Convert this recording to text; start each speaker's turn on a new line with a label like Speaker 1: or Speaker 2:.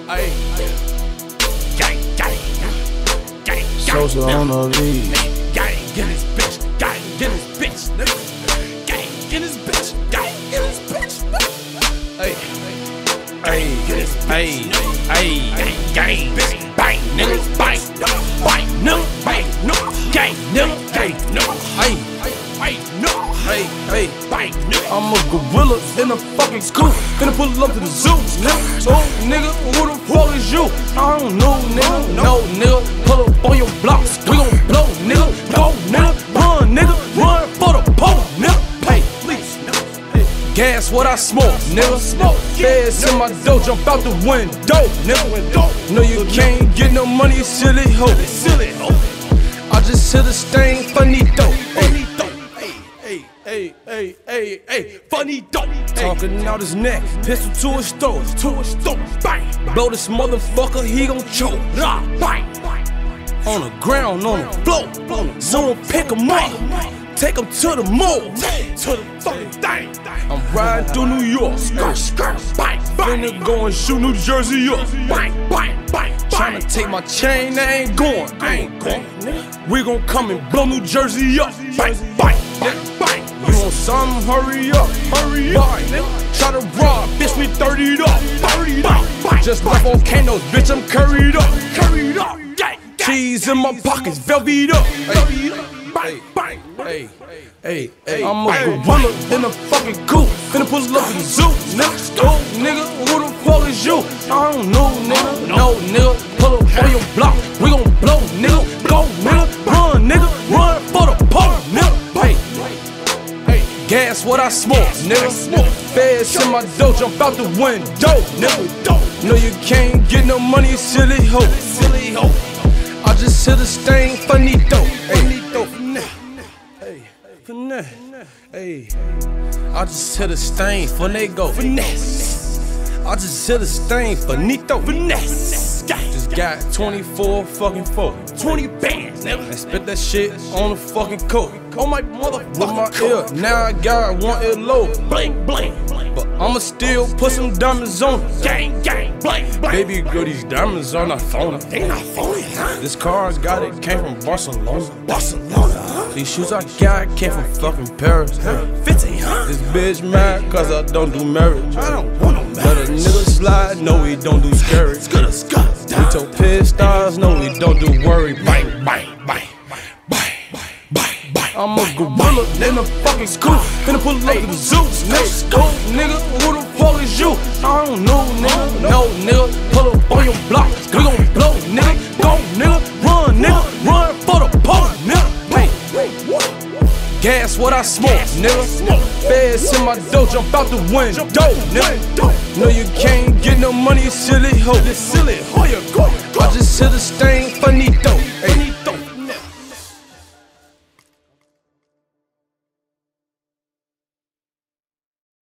Speaker 1: Ay. Gang, gang, gang,
Speaker 2: Sosa on the lead.
Speaker 1: gang, get his bitch, gang, get his bitch, nigga. Gang, get his bitch, gang, get his bitch. Ay, ay, ay, ay, gang, bitch, bang, nigga, bang, bang, nigga, bang, no, gang, nigga, gang, no, ay, ay, no, ay, ay, bang, nigga.
Speaker 2: I'm a gorilla in a fucking scoop. Finna pull up to the zoo, nigga. So, nigga, who the fuck is you? I don't know, nigga. No, nigga. Pull up on your blocks. We gon' blow, nigga. Go, nigga. Run, nigga. Run for the pole, nigga. Hey, please, nigga. Gas what I smoke, nigga. Feds in my dough, jump out the window, nigga. No, you can't get no money, you silly hoe. I just hit a stain, finito.
Speaker 1: Hey, funny dope.
Speaker 2: Talking out his neck, pistol to his throat,
Speaker 1: Bang,
Speaker 2: blow this motherfucker, he gon' choke.
Speaker 1: rah, bang,
Speaker 2: On the ground, on the floor, so don't pick him up, take him to the mall.
Speaker 1: to the fucking thing.
Speaker 2: I'm riding through New York,
Speaker 1: Skirt, bang, bang,
Speaker 2: finna go and shoot New Jersey up.
Speaker 1: bang, bang, bang,
Speaker 2: Tryna take my chain, I ain't going. We gon' come and blow New Jersey up.
Speaker 1: bang, bang, bang.
Speaker 2: You want something? Hurry up, hurry up. Try to rob, bitch, we 30'd up. Just like volcanoes, bitch, I'm curried up. Cheese in my pockets, velvet up.
Speaker 1: Bang, bang,
Speaker 2: Hey, I'm a gorilla in a fucking coop. Finna pull up in the zoo, nigga. Oh, nigga, who the fuck is you? I don't know, nigga. No, nigga, pull up on your block. We gon' blow, nigga. Go, nigga, run, nigga. Run for the pole, nigga. Gas what I smoke, nigga. Feds in my dough, jump out the window, nigga. No, you can't get no money, you silly hoe. I just hit a stain, finito. Hey, I just hit a stain, finago. I just hit a stain, finito. Just got 24 fucking
Speaker 1: 20 bands, nigga.
Speaker 2: and spit that shit on the fucking coat. Oh my motherfucker, with my ear. Now I got one ear low.
Speaker 1: Bling, bling,
Speaker 2: But I'ma still put some diamonds on it.
Speaker 1: gang, gang, bling, bling.
Speaker 2: Baby girl, these diamonds are not phony.
Speaker 1: They not phony, huh?
Speaker 2: This car I got it came from Barcelona.
Speaker 1: Barcelona, huh?
Speaker 2: These shoes I got came from fucking Paris.
Speaker 1: 50, huh?
Speaker 2: This bitch mad cause I don't do marriage.
Speaker 1: I don't want no
Speaker 2: Let a nigga slide, no we don't do scary. We told pit stars, no we don't do worry.
Speaker 1: Bang, bang, bang, bang, bang, bang.
Speaker 2: I'm a gorilla in a fucking scoop. Finna pull up to the zoo, nigga. Go, nigga, who the fuck is you? I don't know, nigga. No, nigga, pull up on your block. We gon' blow, nigga. Go, nigga, run for the pole, nigga. Gas what I smoke, nigga. Feds in my dough, jump out the window, nigga. No, you can't get no money, you silly hoe.
Speaker 1: Silly, how you go?
Speaker 2: I just hit a stain, finito.